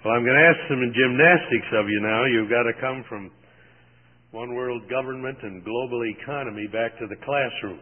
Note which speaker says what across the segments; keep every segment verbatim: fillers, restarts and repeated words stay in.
Speaker 1: Well, I'm going to ask some gymnastics of you now. You've got to come from one world government and global economy back to the classroom.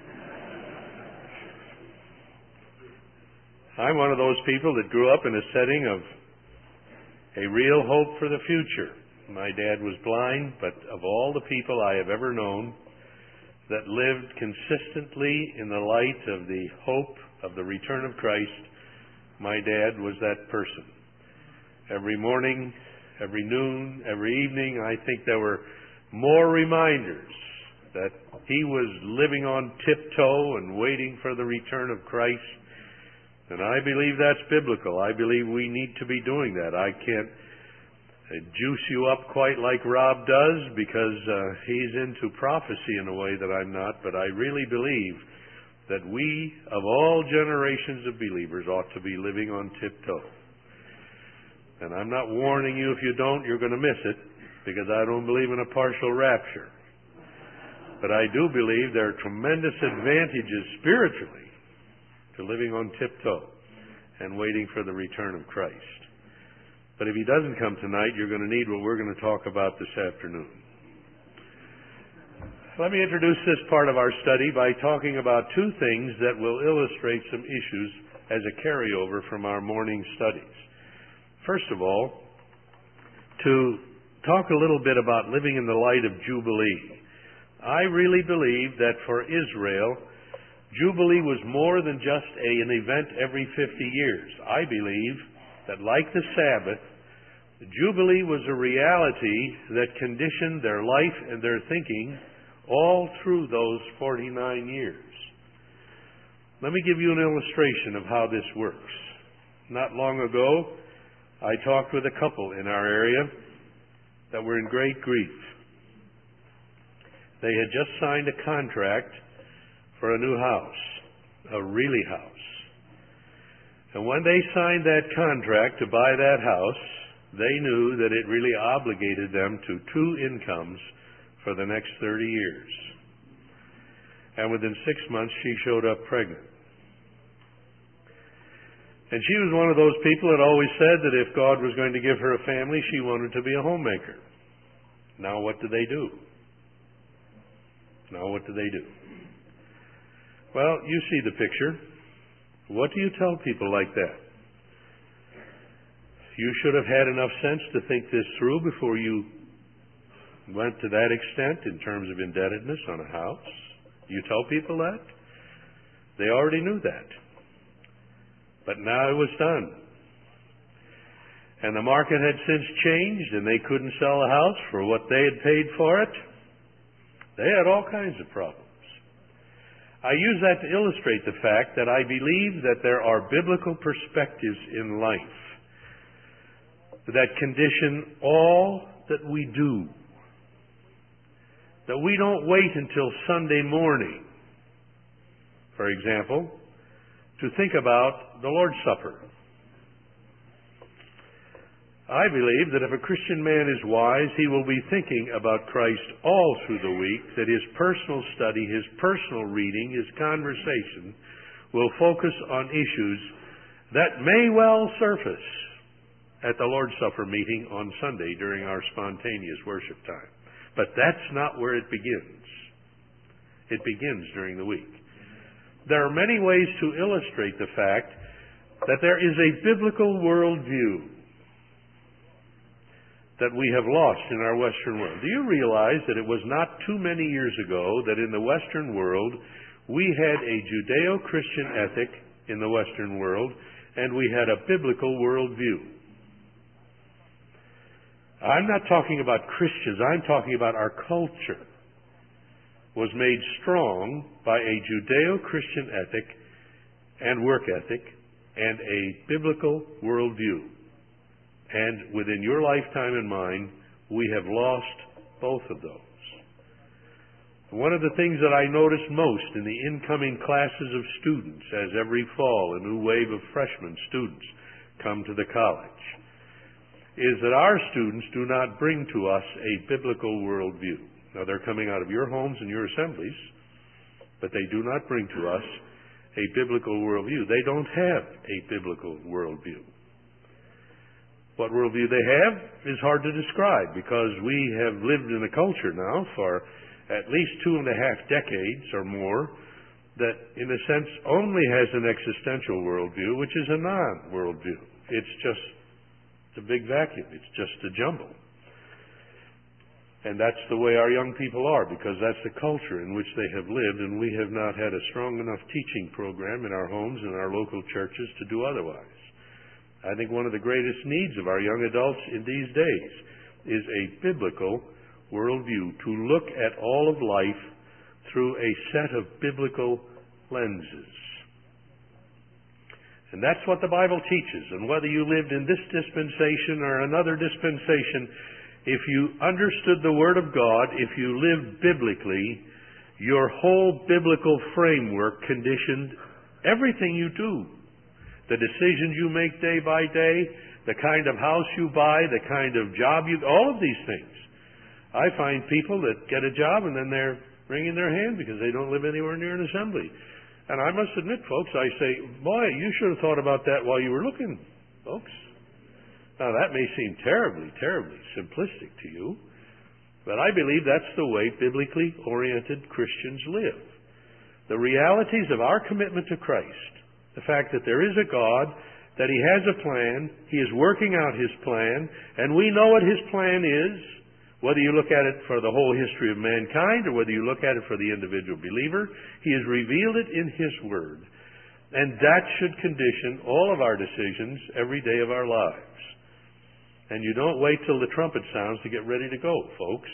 Speaker 1: I'm one of those people that grew up in a setting of a real hope for the future. My dad was blind, but of all the people I have ever known that lived consistently in the light of the hope of the return of Christ, my dad was that person. Every morning, every noon, every evening, I think there were more reminders that he was living on tiptoe and waiting for the return of Christ. And I believe that's biblical. I believe we need to be doing that. I can't juice you up quite like Rob does because uh, he's into prophecy in a way that I'm not, but I really believe that we, of all generations of believers, ought to be living on tiptoe. And I'm not warning you, if you don't, you're going to miss it, because I don't believe in a partial rapture. But I do believe there are tremendous advantages spiritually to living on tiptoe and waiting for the return of Christ. But if he doesn't come tonight, you're going to need what we're going to talk about this afternoon. Let me introduce this part of our study by talking about two things that will illustrate some issues as a carryover from our morning studies. First of all, to talk a little bit about living in the light of Jubilee. I really believe that for Israel, Jubilee was more than just a, an event every fifty years. I believe that, like the Sabbath, Jubilee was a reality that conditioned their life and their thinking all through those forty-nine years. Let me give you an illustration of how this works. Not long ago, I talked with a couple in our area that were in great grief. They had just signed a contract for a new house, a really house. And when they signed that contract to buy that house, they knew that it really obligated them to two incomes for the next thirty years. And within six months, she showed up pregnant. And she was one of those people that always said that if God was going to give her a family, she wanted to be a homemaker. Now what do they do? Now what do they do? Well, you see the picture. What do you tell people like that? You should have had enough sense to think this through before you went to that extent in terms of indebtedness on a house. You tell people that? They already knew that. But now it was done. And the market had since changed, and they couldn't sell a house for what they had paid for it. They had all kinds of problems. I use that to illustrate the fact that I believe that there are biblical perspectives in life that condition all that we do. That we don't wait until Sunday morning, for example, to think about the Lord's Supper. I believe that if a Christian man is wise, he will be thinking about Christ all through the week, that his personal study, his personal reading, his conversation will focus on issues that may well surface at the Lord's Supper meeting on Sunday during our spontaneous worship time. But that's not where it begins. It begins during the week. There are many ways to illustrate the fact that there is a biblical worldview that we have lost in our Western world. Do you realize that it was not too many years ago that in the Western world we had a Judeo-Christian ethic in the Western world, and we had a biblical worldview? I'm not talking about Christians. I'm talking about our culture was made strong by a Judeo-Christian ethic and work ethic and a biblical worldview. And within your lifetime and mine, we have lost both of those. One of the things that I notice most in the incoming classes of students as every fall a new wave of freshman students come to the college is that our students do not bring to us a biblical worldview. Now, they're coming out of your homes and your assemblies, but they do not bring to us a biblical worldview. They don't have a biblical worldview. What worldview they have is hard to describe, because we have lived in a culture now for at least two and a half decades or more that, in a sense, only has an existential worldview, which is a non-worldview. It's just a big vacuum. It's just a jumble. And that's the way our young people are, because that's the culture in which they have lived, and we have not had a strong enough teaching program in our homes and our local churches to do otherwise. I think one of the greatest needs of our young adults in these days is a biblical worldview, to look at all of life through a set of biblical lenses. And that's what the Bible teaches. And whether you lived in this dispensation or another dispensation, if you understood the Word of God, if you lived biblically, your whole biblical framework conditioned everything you do. The decisions you make day by day, the kind of house you buy, the kind of job you... all of these things. I find people that get a job and then they're wringing their hand because they don't live anywhere near an assembly. And I must admit, folks, I say, boy, you should have thought about that while you were looking, folks. Now, that may seem terribly, terribly simplistic to you, but I believe that's the way biblically oriented Christians live. The realities of our commitment to Christ, the fact that there is a God, that He has a plan, He is working out His plan, and we know what His plan is. Whether you look at it for the whole history of mankind or whether you look at it for the individual believer, He has revealed it in His Word. And that should condition all of our decisions every day of our lives. And you don't wait till the trumpet sounds to get ready to go, folks.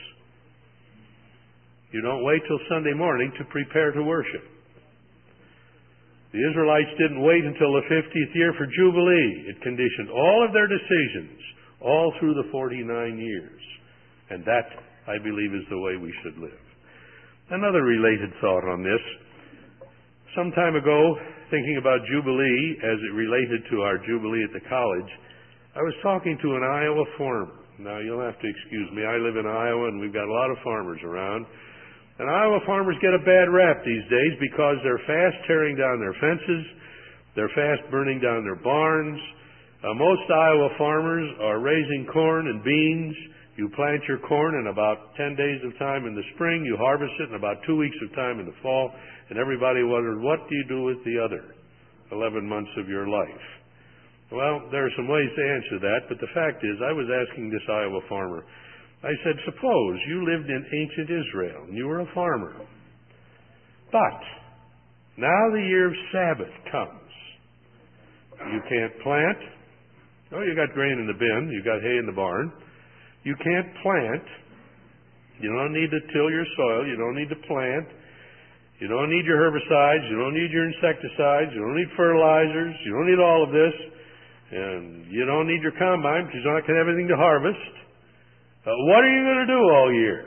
Speaker 1: You don't wait till Sunday morning to prepare to worship. The Israelites didn't wait until the fiftieth year for Jubilee. It conditioned all of their decisions all through the forty-nine years. And that, I believe, is the way we should live. Another related thought on this. Some time ago, thinking about Jubilee as it related to our Jubilee at the college, I was talking to an Iowa farmer. Now, you'll have to excuse me. I live in Iowa, and we've got a lot of farmers around. And Iowa farmers get a bad rap these days because they're fast tearing down their fences. They're fast burning down their barns. Uh, most Iowa farmers are raising corn and beans. You plant your corn in about ten days of time in the spring. You harvest it in about two weeks of time in the fall. And everybody wondered, what do you do with the other eleven months of your life? Well, there are some ways to answer that, but the fact is, I was asking this Iowa farmer, I said, suppose you lived in ancient Israel and you were a farmer. But now the year of Sabbath comes. You can't plant. Oh, you got grain in the bin. You got hay in the barn. You can't plant. You don't need to till your soil. You don't need to plant. You don't need your herbicides. You don't need your insecticides. You don't need fertilizers. You don't need all of this. And you don't need your combine because you're not going to have anything to harvest. Uh, what are you going to do all year?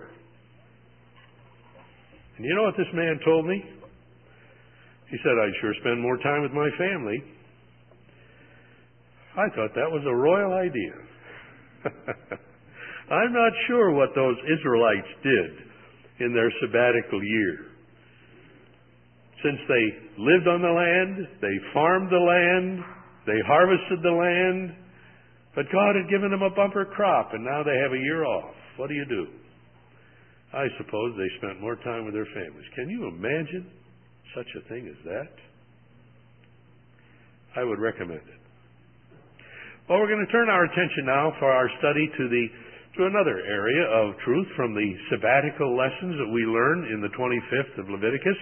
Speaker 1: And you know what this man told me? He said, I'd sure spend more time with my family. I thought that was a royal idea. I'm not sure what those Israelites did in their sabbatical year. Since they lived on the land, they farmed the land, they harvested the land, but God had given them a bumper crop, and now they have a year off. What do you do? I suppose they spent more time with their families. Can you imagine such a thing as that? I would recommend it. Well, we're going to turn our attention now for our study to the to another area of truth from the sabbatical lessons that we learn in the twenty-fifth of Leviticus.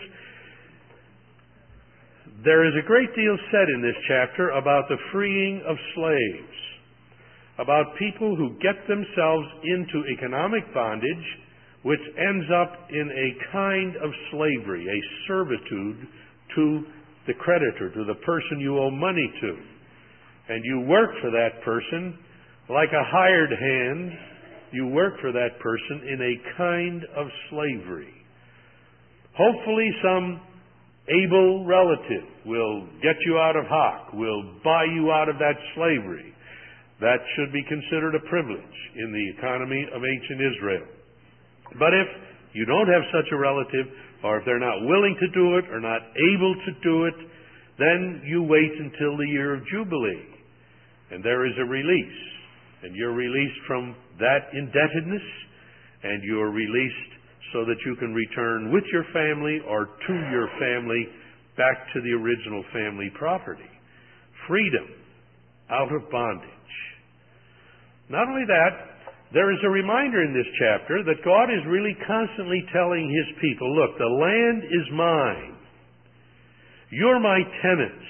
Speaker 1: There is a great deal said in this chapter about the freeing of slaves, about people who get themselves into economic bondage, which ends up in a kind of slavery, a servitude to the creditor, to the person you owe money to. And you work for that person like a hired hand. You work for that person in a kind of slavery. Hopefully some able relative will get you out of hock, will buy you out of that slavery. That should be considered a privilege in the economy of ancient Israel. But if you don't have such a relative, or if they're not willing to do it, or not able to do it, then you wait until the year of Jubilee. And there is a release. And you're released from that indebtedness, and you're released so that you can return with your family or to your family back to the original family property. Freedom out of bondage. Not only that, there is a reminder in this chapter that God is really constantly telling His people, look, the land is mine. You're my tenants.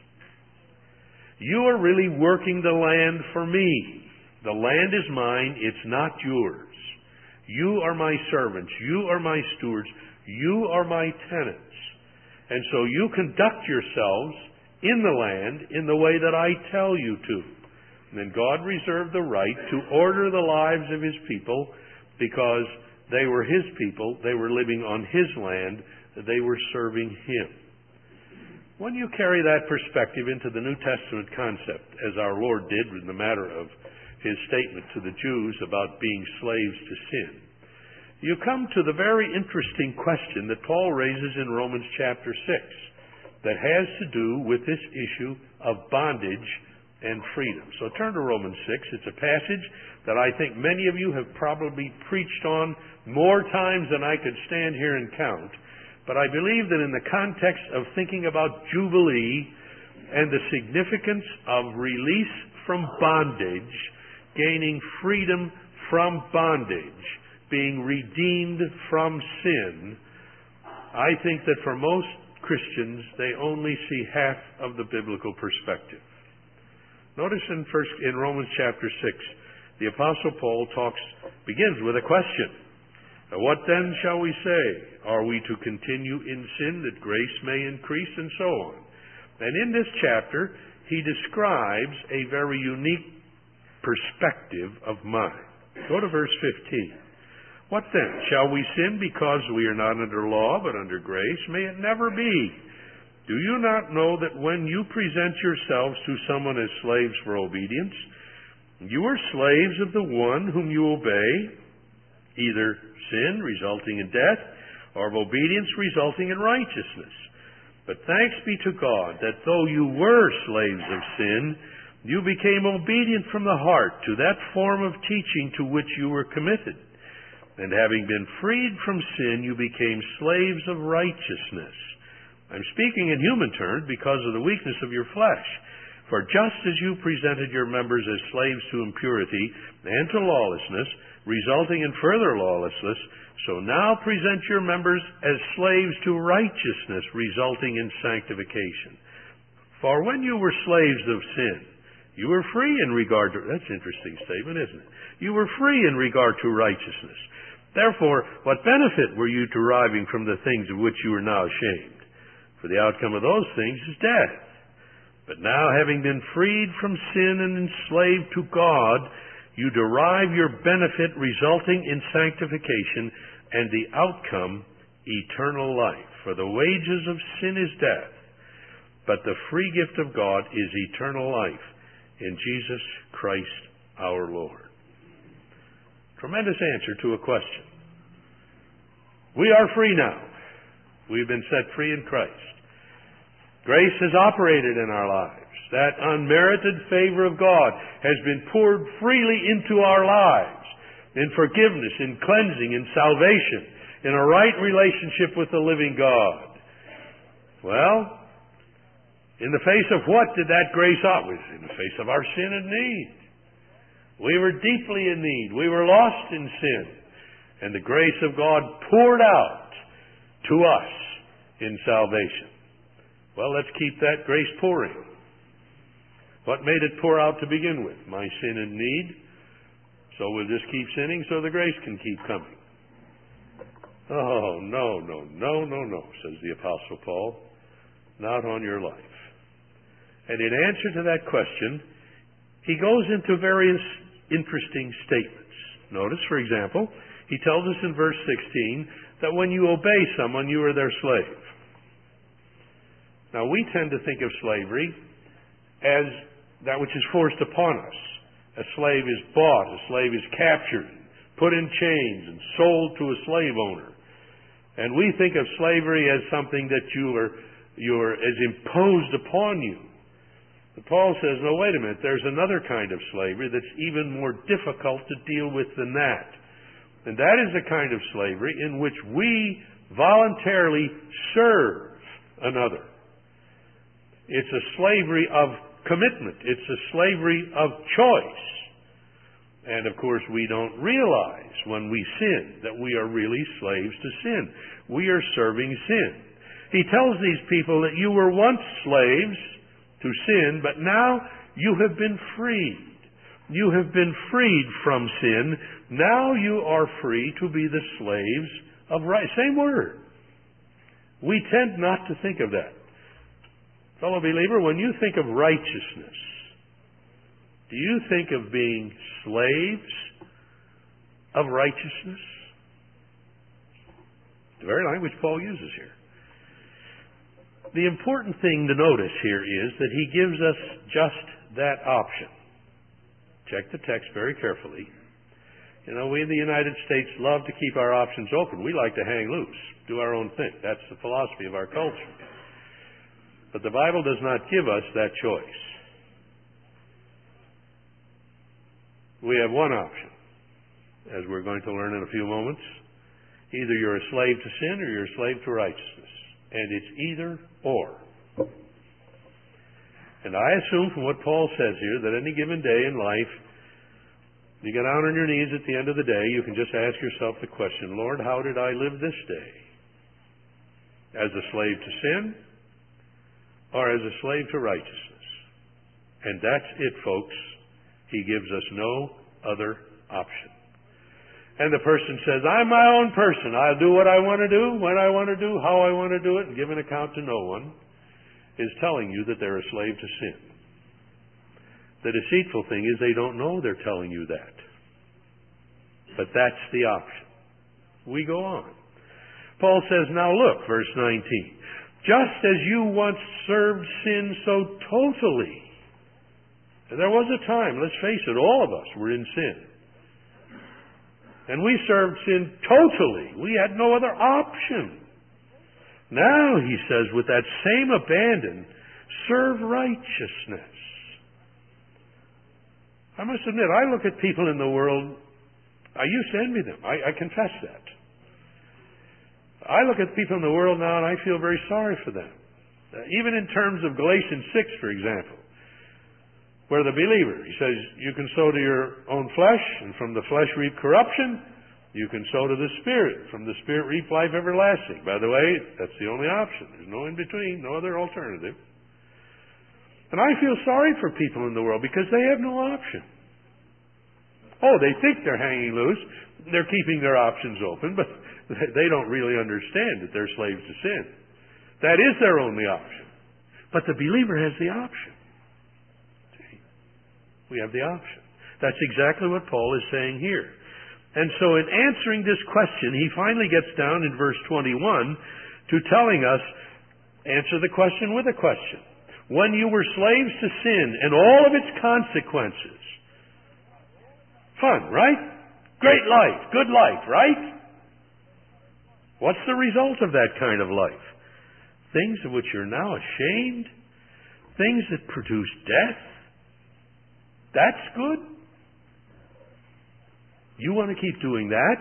Speaker 1: You are really working the land for me. The land is mine. It's not yours. You are my servants. You are my stewards. You are my tenants. And so you conduct yourselves in the land in the way that I tell you to. And then God reserved the right to order the lives of His people because they were His people. They were living on His land. They were serving Him. When you carry that perspective into the New Testament concept, as our Lord did in the matter of His statement to the Jews about being slaves to sin, you come to the very interesting question that Paul raises in Romans chapter six that has to do with this issue of bondage and freedom. So turn to Romans six. It's a passage that I think many of you have probably preached on more times than I could stand here and count. But I believe that in the context of thinking about Jubilee and the significance of release from bondage, gaining freedom from bondage, being redeemed from sin, I think that for most Christians, they only see half of the biblical perspective. Notice in first in Romans chapter six, the Apostle Paul talks begins with a question. What then shall we say? Are we to continue in sin that grace may increase, and so on? And in this chapter, he describes a very unique perspective of mind. Go to verse fifteen. What then? Shall we sin because we are not under law, but under grace? May it never be. Do you not know that when you present yourselves to someone as slaves for obedience, you are slaves of the one whom you obey, either sin resulting in death, or of obedience resulting in righteousness? But thanks be to God that though you were slaves of sin, you became obedient from the heart to that form of teaching to which you were committed. And having been freed from sin, you became slaves of righteousness. I'm speaking in human terms because of the weakness of your flesh. For just as you presented your members as slaves to impurity and to lawlessness, resulting in further lawlessness, so now present your members as slaves to righteousness, resulting in sanctification. For when you were slaves of sin, you were free in regard to... That's an interesting statement, isn't it? You were free in regard to righteousness. Therefore, what benefit were you deriving from the things of which you are now ashamed? For the outcome of those things is death. But now, having been freed from sin and enslaved to God, you derive your benefit resulting in sanctification, and the outcome, eternal life. For the wages of sin is death, but the free gift of God is eternal life in Jesus Christ our Lord. Tremendous answer to a question. We are free now. We've been set free in Christ. Grace has operated in our lives. That unmerited favor of God has been poured freely into our lives in forgiveness, in cleansing, in salvation, in a right relationship with the living God. Well, in the face of what did that grace offer? In the face of our sin and need. We were deeply in need. We were lost in sin. And the grace of God poured out to us in salvation. Well, let's keep that grace pouring. What made it pour out to begin with? My sin and need. So we'll just keep sinning so the grace can keep coming. Oh, no, no, no, no, no, says the Apostle Paul. Not on your life. And in answer to that question, he goes into various interesting statements. Notice, for example, he tells us in verse sixteen that when you obey someone, you are their slave. Now, we tend to think of slavery as that which is forced upon us. A slave is bought, a slave is captured, put in chains, and sold to a slave owner. And we think of slavery as something that you are, you are as imposed upon you. But Paul says, no, wait a minute, there's another kind of slavery that's even more difficult to deal with than that. And that is the kind of slavery in which we voluntarily serve another. It's a slavery of commitment. It's a slavery of choice. And of course, we don't realize when we sin that we are really slaves to sin. We are serving sin. He tells these people that you were once slaves to sin, but now you have been freed. You have been freed from sin. Now you are free to be the slaves of right. Same word. We tend not to think of that. Fellow believer, when you think of righteousness, do you think of being slaves of righteousness? The very language Paul uses here. The important thing to notice here is that he gives us just that option. Check the text very carefully. You know, we in the United States love to keep our options open. We like to hang loose, do our own thing. That's the philosophy of our culture. But the Bible does not give us that choice. We have one option, as we're going to learn in a few moments. Either you're a slave to sin or you're a slave to righteousness. And it's either or. And I assume from what Paul says here that any given day in life, you get down on your knees at the end of the day, you can just ask yourself the question, Lord, how did I live this day? As a slave to sin or as a slave to righteousness? And that's it, folks. He gives us no other option. And the person says, I'm my own person. I'll do what I want to do, when I want to do, how I want to do it, and give an account to no one, is telling you that they're a slave to sin. The deceitful thing is they don't know they're telling you that. But that's the option. We go on. Paul says, now look, verse nineteen. Just as you once served sin so totally. And there was a time, let's face it, all of us were in sin. And we served sin totally. We had no other option. Now, he says, with that same abandon, serve righteousness. I must admit, I look at people in the world, I used to envy them. I, I confess that. I look at people in the world now and I feel very sorry for them. Uh, even in terms of Galatians six, for example, where the believer, he says, you can sow to your own flesh, and from the flesh reap corruption. You can sow to the Spirit. From the Spirit reap life everlasting. By the way, that's the only option. There's no in between, no other alternative. And I feel sorry for people in the world because they have no option. Oh, they think they're hanging loose. They're keeping their options open, but they don't really understand that they're slaves to sin. That is their only option. But the believer has the option. See? We have the option. That's exactly what Paul is saying here. And so in answering this question, he finally gets down in verse twenty-one to telling us, answer the question with a question. When you were slaves to sin and all of its consequences. Fun, right? Great life, good life, right? What's the result of that kind of life? Things of which you're now ashamed? Things that produce death? That's good? You want to keep doing that?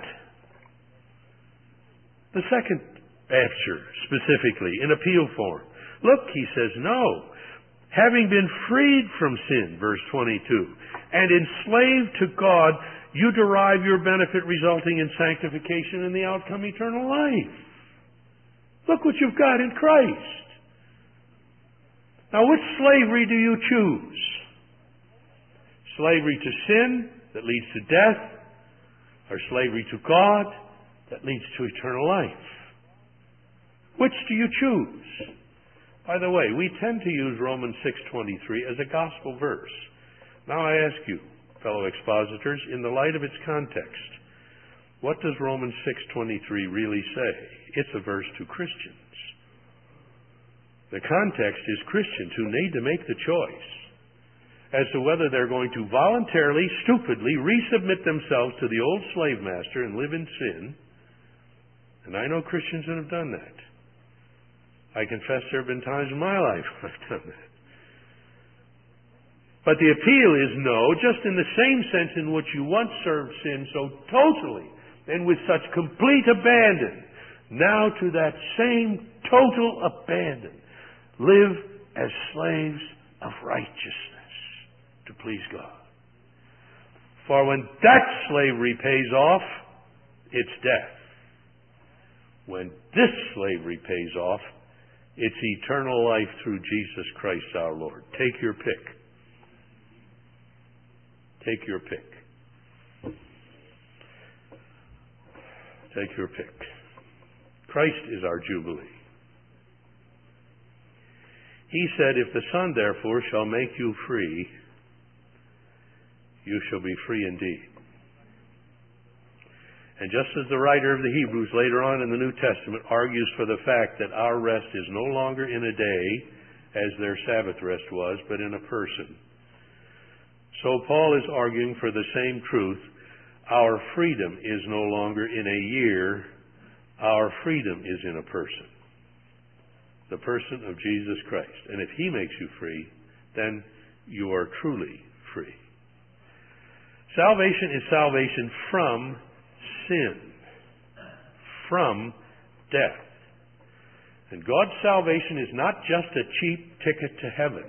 Speaker 1: The second answer, specifically, in appeal form. Look, he says, no. Having been freed from sin, verse twenty-two, and enslaved to God, you derive your benefit resulting in sanctification and the outcome eternal life. Look what you've got in Christ. Now, which slavery do you choose? Slavery to sin that leads to death, or slavery to God that leads to eternal life? Which do you choose? By the way, we tend to use Romans six twenty-three as a gospel verse. Now I ask you, fellow expositors, in the light of its context, what does Romans six twenty-three really say? It's a verse to Christians. The context is Christians who need to make the choice as to whether they're going to voluntarily, stupidly resubmit themselves to the old slave master and live in sin. And I know Christians that have done that. I confess there have been times in my life when I've done that. But the appeal is no, just in the same sense in which you once served sin so totally and with such complete abandon, now to that same total abandon, live as slaves of righteousness to please God. For when that slavery pays off, it's death. When this slavery pays off, it's eternal life through Jesus Christ our Lord. Take your pick. Take your pick. Take your pick. Christ is our Jubilee. He said, if the Son therefore shall make you free, you shall be free indeed. And just as the writer of the Hebrews later on in the New Testament argues for the fact that our rest is no longer in a day, as their Sabbath rest was, but in a person, so Paul is arguing for the same truth. Our freedom is no longer in a year. Our freedom is in a person. The person of Jesus Christ. And if He makes you free, then you are truly free. Salvation is salvation from sin, from death. And God's salvation is not just a cheap ticket to heaven.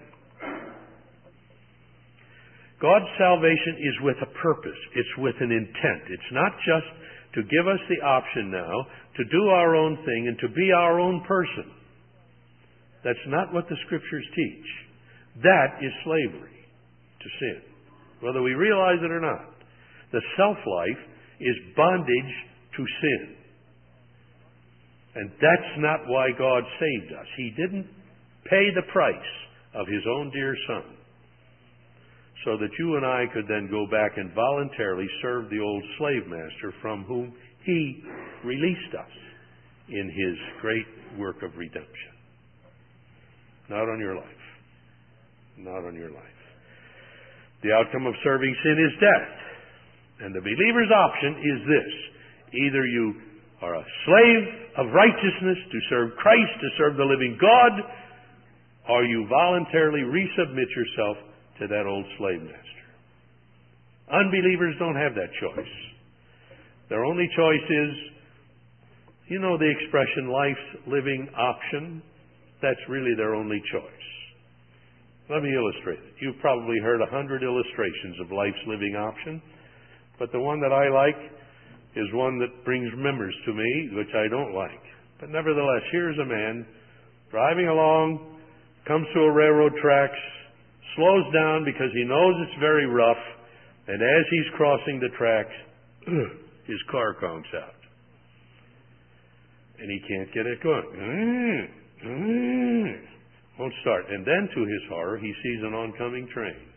Speaker 1: God's salvation is with a purpose. It's with an intent. It's not just to give us the option now to do our own thing and to be our own person. That's not what the Scriptures teach. That is slavery to sin, whether we realize it or not. The self-life is bondage to sin. And that's not why God saved us. He didn't pay the price of His own dear Son so that you and I could then go back and voluntarily serve the old slave master from whom He released us in His great work of redemption. Not on your life. Not on your life. The outcome of serving sin is death. And the believer's option is this. Either you are a slave of righteousness to serve Christ, to serve the living God, or you voluntarily resubmit yourself to that old slave master. Unbelievers don't have that choice. Their only choice is, you know the expression, life's living option? That's really their only choice. Let me illustrate it. You've probably heard a hundred illustrations of life's living option, but the one that I like is one that brings memories to me, which I don't like. But nevertheless, here's a man driving along, comes to a railroad tracks, slows down because he knows it's very rough, and as he's crossing the tracks, his car conks out. And he can't get it going. Won't start. And then, to his horror, he sees an oncoming train.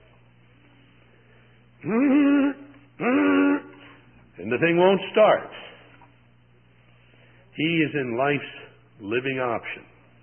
Speaker 1: And the thing won't start. He is in life's living option.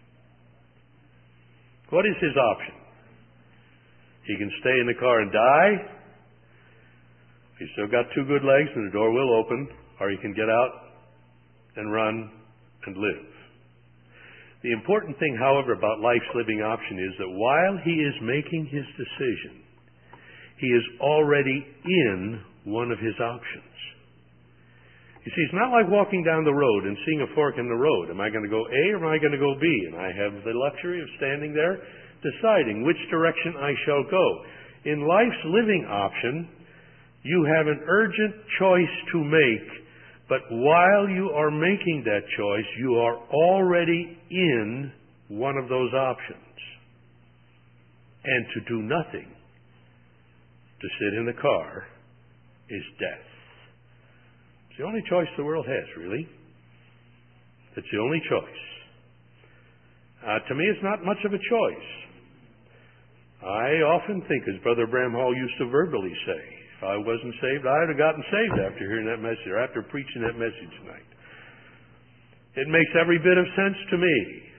Speaker 1: What is his option? He can stay in the car and die. He's still got two good legs and the door will open. Or he can get out and run and live. The important thing, however, about life's living option is that while he is making his decision, he is already in one of his options. You see, it's not like walking down the road and seeing a fork in the road. Am I going to go A or am I going to go B? And I have the luxury of standing there deciding which direction I shall go. In life's living option, you have an urgent choice to make, but while you are making that choice, you are already in one of those options. And to do nothing, to sit in the car, is death. It's the only choice the world has, really. It's the only choice. Uh, to me, it's not much of a choice. I often think, as Brother Bramhall used to verbally say, if I wasn't saved, I would have gotten saved after hearing that message, or after preaching that message tonight. It makes every bit of sense to me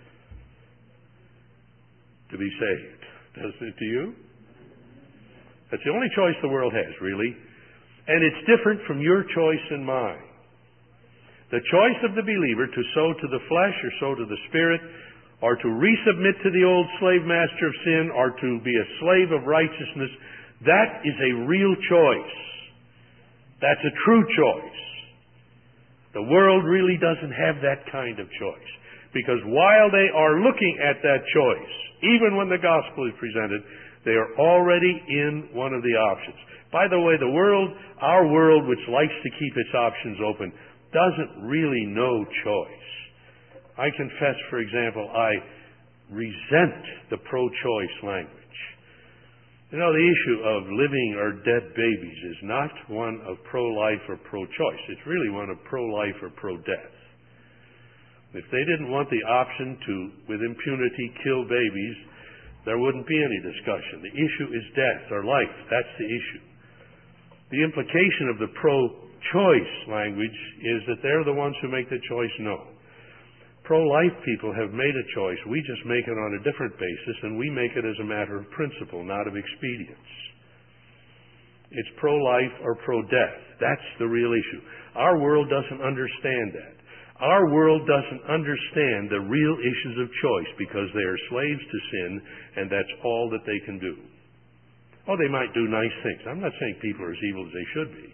Speaker 1: to be saved. Doesn't it to you? That's the only choice the world has, really. And it's different from your choice and mine. The choice of the believer to sow to the flesh or sow to the spirit, or to resubmit to the old slave master of sin, or to be a slave of righteousness, that is a real choice. That's a true choice. The world really doesn't have that kind of choice. Because while they are looking at that choice, even when the gospel is presented, they are already in one of the options. By the way, the world, our world, which likes to keep its options open, doesn't really know choice. I confess, for example, I resent the pro-choice language. You know, the issue of living or dead babies is not one of pro-life or pro-choice. It's really one of pro-life or pro-death. If they didn't want the option to, with impunity, kill babies, there wouldn't be any discussion. The issue is death or life. That's the issue. The implication of the pro-choice language is that they're the ones who make the choice no. Pro-life people have made a choice. We just make it on a different basis, and we make it as a matter of principle, not of expedience. It's pro-life or pro-death. That's the real issue. Our world doesn't understand that. Our world doesn't understand the real issues of choice because they are slaves to sin, and that's all that they can do. Oh, they might do nice things. I'm not saying people are as evil as they should be.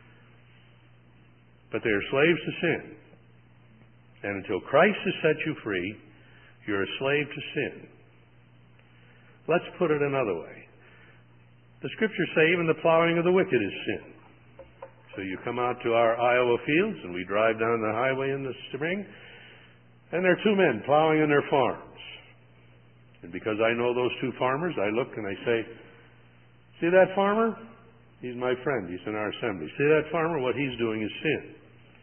Speaker 1: But they are slaves to sin. And until Christ has set you free, you're a slave to sin. Let's put it another way. The Scriptures say even the plowing of the wicked is sin. So you come out to our Iowa fields, and we drive down the highway in the spring, and there are two men plowing in their farms. And because I know those two farmers, I look and I say, see that farmer? He's my friend. He's in our assembly. See that farmer? What he's doing is sin.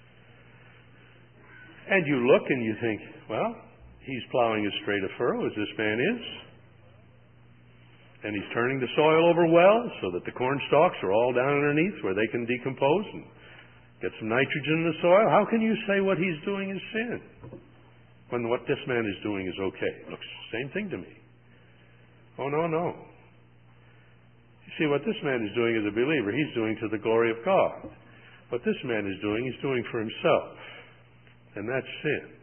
Speaker 1: And you look and you think, well, he's plowing as straight a furrow as this man is. And he's turning the soil over well so that the corn stalks are all down underneath where they can decompose and get some nitrogen in the soil. How can you say what he's doing is sin when what this man is doing is okay? It looks the same thing to me. Oh, no, no. You see, what this man is doing as a believer, he's doing to the glory of God. What this man is doing, he's doing for himself. And that's sin.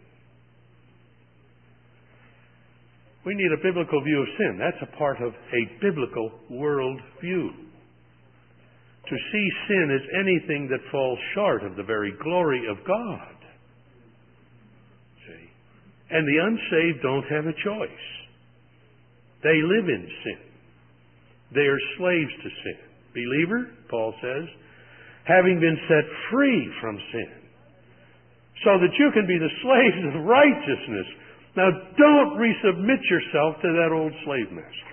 Speaker 1: We need a biblical view of sin. That's a part of a biblical world view. To see sin as anything that falls short of the very glory of God. See? And the unsaved don't have a choice. They live in sin. They are slaves to sin. Believer, Paul says, having been set free from sin, so that you can be the slaves of righteousness. Now, don't resubmit yourself to that old slave master.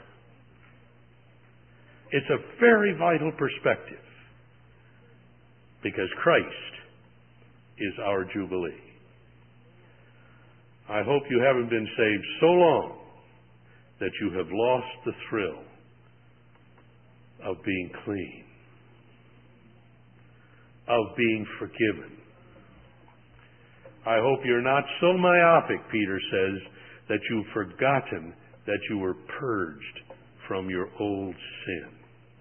Speaker 1: It's a very vital perspective, because Christ is our Jubilee. I hope you haven't been saved so long that you have lost the thrill of being clean, of being forgiven. I hope you're not so myopic, Peter says, that you've forgotten that you were purged from your old sins.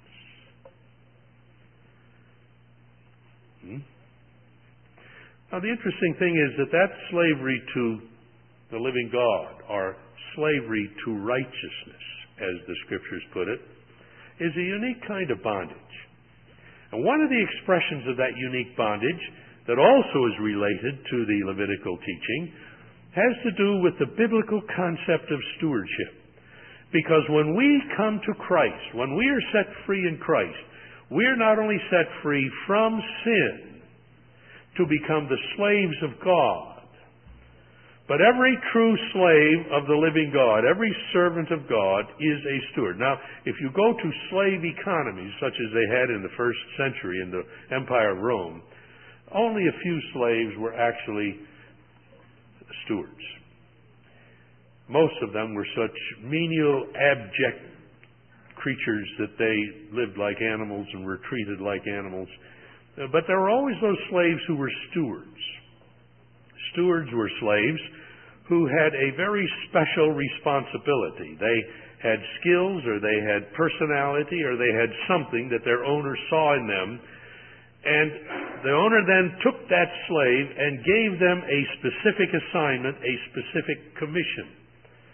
Speaker 1: Hmm? Now, the interesting thing is that that slavery to the living God, or slavery to righteousness, as the Scriptures put it, is a unique kind of bondage. And one of the expressions of that unique bondage that also is related to the Levitical teaching has to do with the biblical concept of stewardship. Because when we come to Christ, when we are set free in Christ, we are not only set free from sin to become the slaves of God, but every true slave of the living God, every servant of God is a steward. Now, if you go to slave economies, such as they had in the first century in the Empire of Rome, only a few slaves were actually stewards. Most of them were such menial, abject creatures that they lived like animals and were treated like animals. But there were always those slaves who were stewards. Stewards were slaves who had a very special responsibility. They had skills, or they had personality, or they had something that their owner saw in them. And the owner then took that slave and gave them a specific assignment, a specific commission.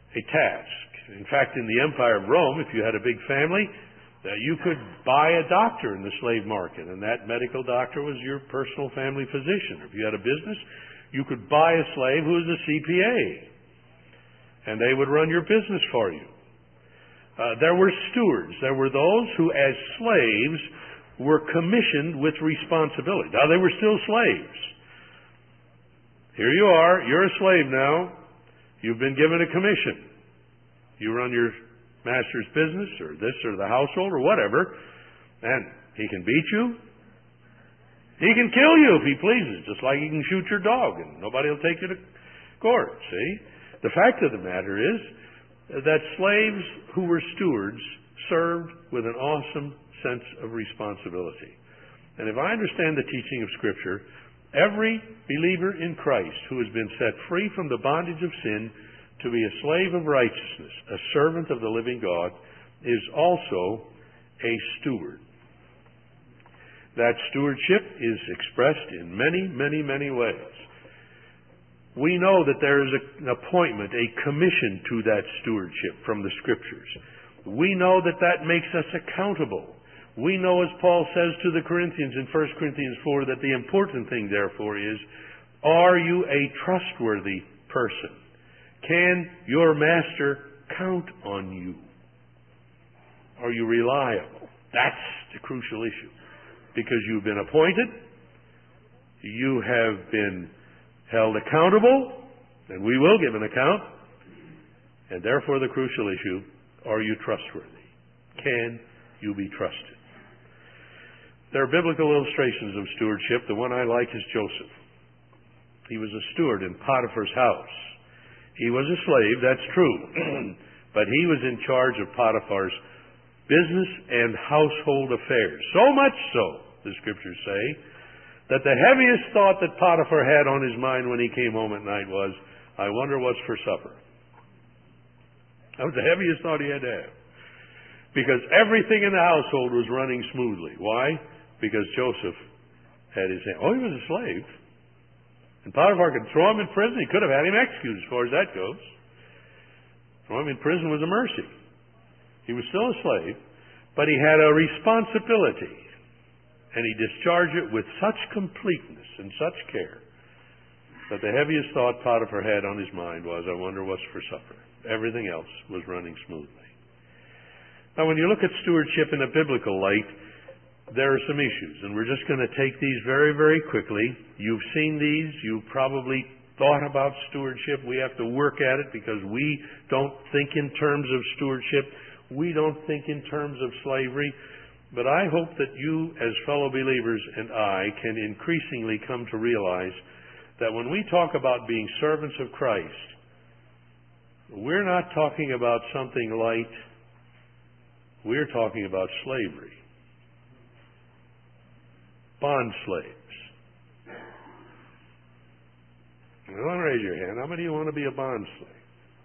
Speaker 1: a task. In fact, in the Empire of Rome, if you had a big family, uh, you could buy a doctor in the slave market, and that medical doctor was your personal family physician. If you had a business, you could buy a slave who was a C P A, and they would run your business for you. Uh, there were stewards. There were those who, as slaves, were commissioned with responsibility. Now, they were still slaves. Here you are. You're a slave now. You've been given a commission. You run your master's business or this or the household or whatever, and he can beat you. He can kill you if he pleases, just like he can shoot your dog and nobody will take you to court, see? The fact of the matter is that slaves who were stewards served with an awesome sense of responsibility. And if I understand the teaching of Scripture, every believer in Christ who has been set free from the bondage of sin to be a slave of righteousness, a servant of the living God, is also a steward. That stewardship is expressed in many, many, many ways. We know that there is an appointment, a commission to that stewardship from the Scriptures. We know that that makes us accountable. We know, as Paul says to the Corinthians in First Corinthians four, that the important thing, therefore, is, are you a trustworthy person? Can your master count on you? Are you reliable? That's the crucial issue. Because you've been appointed, you have been held accountable, and we will give an account, and therefore the crucial issue, are you trustworthy? Can you be trusted? There are biblical illustrations of stewardship. The one I like is Joseph. He was a steward in Potiphar's house. He was a slave, that's true, but he was in charge of Potiphar's business and household affairs. So much so, the Scriptures say, that the heaviest thought that Potiphar had on his mind when he came home at night was, I wonder what's for supper. That was the heaviest thought he had to have. Because everything in the household was running smoothly. Why? Because Joseph had his hand. Oh, he was a slave. And Potiphar could throw him in prison. He could have had him executed as far as that goes. Throw him in prison was a mercy. He was still a slave, but he had a responsibility. And he discharged it with such completeness and such care that the heaviest thought Potiphar had on his mind was, I wonder what's for supper. Everything else was running smoothly. Now, when you look at stewardship in a biblical light, there are some issues, and we're just going to take these very, very quickly. You've seen these. You've probably thought about stewardship. We have to work at it because we don't think in terms of stewardship. We don't think in terms of slavery. But I hope that you, as fellow believers, and I can increasingly come to realize that when we talk about being servants of Christ, we're not talking about something light. We're talking about slavery. Bond slaves. Don't raise your hand. How many of you want to be a bond slave?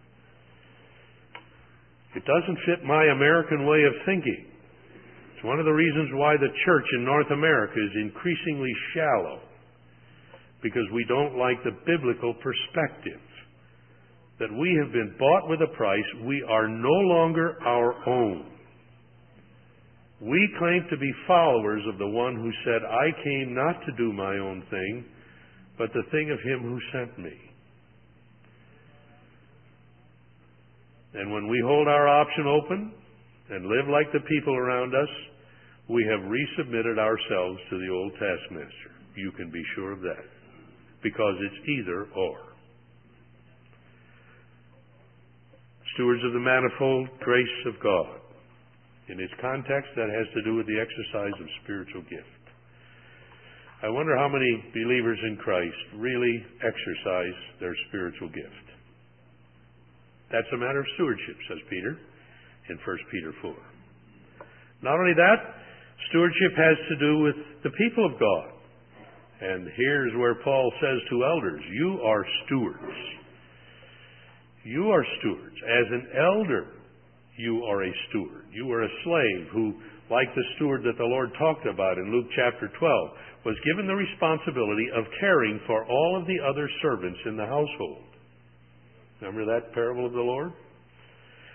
Speaker 1: It doesn't fit my American way of thinking. It's one of the reasons why the church in North America is increasingly shallow. Because we don't like the biblical perspective. That we have been bought with a price. We are no longer our own. We claim to be followers of the one who said, I came not to do my own thing, but the thing of him who sent me. And when we hold our option open and live like the people around us, we have resubmitted ourselves to the old taskmaster. You can be sure of that. Because it's either or. Stewards of the manifold grace of God. In its context, that has to do with the exercise of spiritual gift. I wonder how many believers in Christ really exercise their spiritual gift. That's a matter of stewardship, says Peter in First Peter four. Not only that, stewardship has to do with the people of God. And here's where Paul says to elders, you are stewards. You are stewards. As an elder, you are a steward. You are a slave who, like the steward that the Lord talked about in Luke chapter twelve, was given the responsibility of caring for all of the other servants in the household. Remember that parable of the Lord?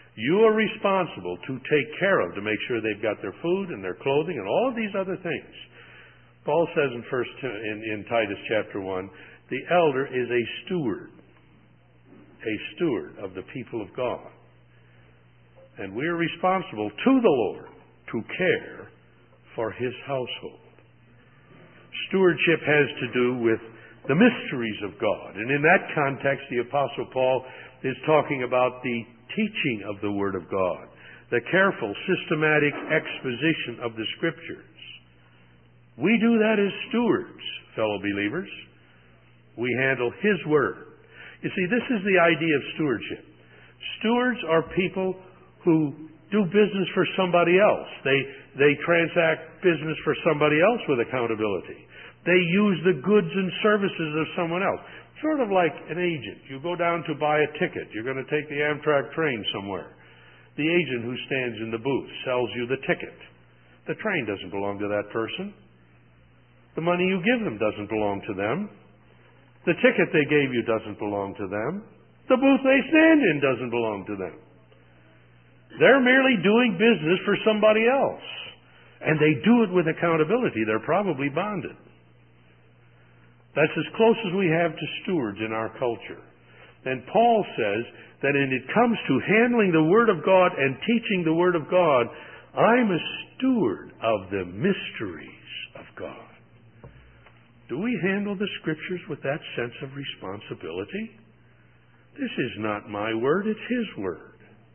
Speaker 1: You are responsible to take care of, to make sure they've got their food and their clothing and all of these other things. Paul says in first in, in Titus chapter one, the elder is a steward, a steward of the people of God. And we are responsible to the Lord to care for His household. Stewardship has to do with the mysteries of God. And in that context, the Apostle Paul is talking about the teaching of the Word of God, the careful, systematic exposition of the Scriptures. We do that as stewards, fellow believers. We handle His Word. You see, this is the idea of stewardship. Stewards are people who do business for somebody else. They, they transact business for somebody else with accountability. They use the goods and services of someone else. Sort of like an agent. You go down to buy a ticket. You're going to take the Amtrak train somewhere. The agent who stands in the booth sells you the ticket. The train doesn't belong to that person. The money you give them doesn't belong to them. The ticket they gave you doesn't belong to them. The booth they stand in doesn't belong to them. They're merely doing business for somebody else. And they do it with accountability. They're probably bonded. That's as close as we have to stewards in our culture. And Paul says that when it comes to handling the Word of God and teaching the Word of God, I'm a steward of the mysteries of God. Do we handle the Scriptures with that sense of responsibility? This is not my word, it's His word.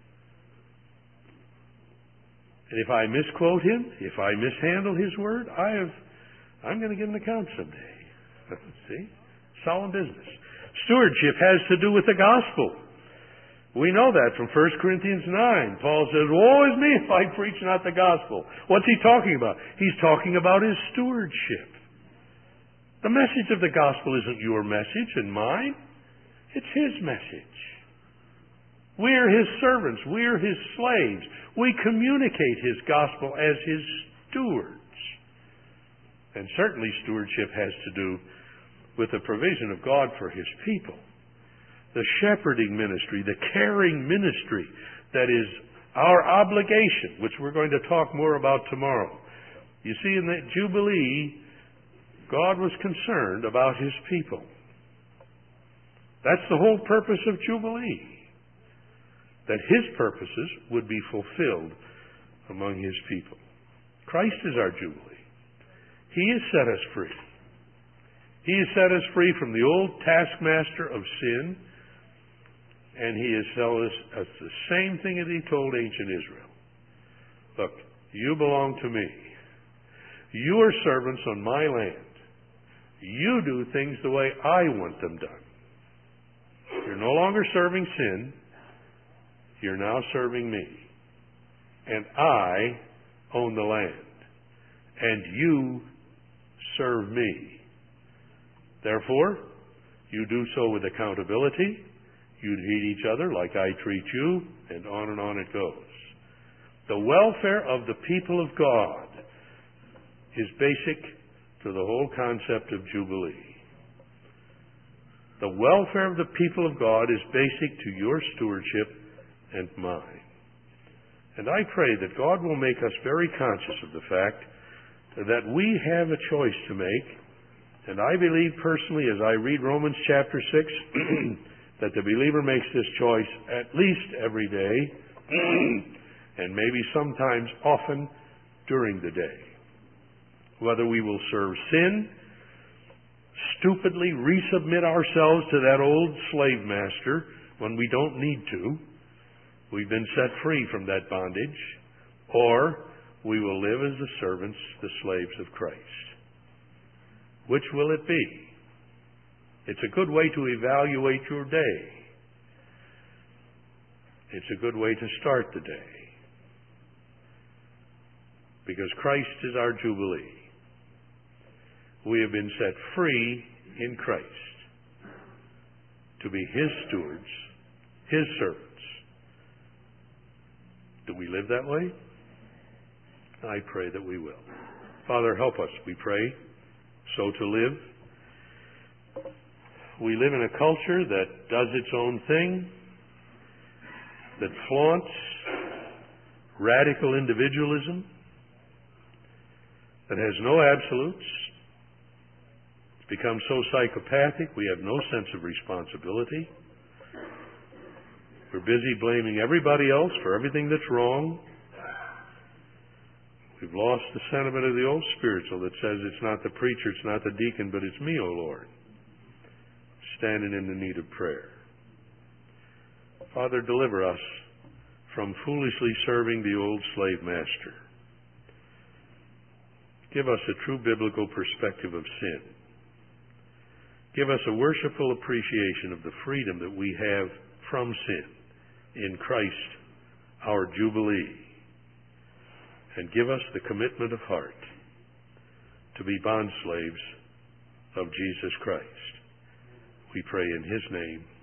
Speaker 1: And if I misquote Him, if I mishandle His word, I have, I'm going to give an account someday. See? Solemn business. Stewardship has to do with the gospel. We know that from First Corinthians nine. Paul says, woe is me if I preach not the gospel. What's he talking about? He's talking about his stewardship. The message of the gospel isn't your message and mine. It's His message. We're His servants. We're His slaves. We communicate His gospel as His stewards. And certainly stewardship has to do with the provision of God for His people. The shepherding ministry, the caring ministry that is our obligation, which we're going to talk more about tomorrow. You see, in the Jubilee, God was concerned about His people. That's the whole purpose of Jubilee. That His purposes would be fulfilled among His people. Christ is our Jubilee. He has set us free. He has set us free from the old taskmaster of sin, and He has told us it's the same thing that He told ancient Israel. Look, you belong to me. You are servants on my land. You do things the way I want them done. You're no longer serving sin. You're now serving me. And I own the land. And you serve me. Therefore, you do so with accountability. You treat each other like I treat you, and on and on it goes. The welfare of the people of God is basic to the whole concept of Jubilee. The welfare of the people of God is basic to your stewardship and mine. And I pray that God will make us very conscious of the fact that we have a choice to make. And I believe personally, as I read Romans chapter six, that the believer makes this choice at least every day, and maybe sometimes often during the day. Whether we will serve sin, stupidly resubmit ourselves to that old slave master when we don't need to. We've been set free from that bondage. Or we will live as the servants, the slaves of Christ. Which will it be? It's a good way to evaluate your day. It's a good way to start the day. Because Christ is our Jubilee. We have been set free in Christ to be His stewards, His servants. Do we live that way? I pray that we will. Father, help us, we pray, so to live. We live in a culture that does its own thing. that flaunts radical individualism, that has no absolutes. It's become so psychopathic we have no sense of responsibility. We're busy blaming everybody else for everything that's wrong. We've lost the sentiment of the old spiritual that says it's not the preacher, it's not the deacon, but it's me, O Lord, standing in the need of prayer. Father, deliver us from foolishly serving the old slave master. Give us a true biblical perspective of sin. Give us a worshipful appreciation of the freedom that we have from sin in Christ, our Jubilee. And give us the commitment of heart to be bondslaves of Jesus Christ. We pray in His name.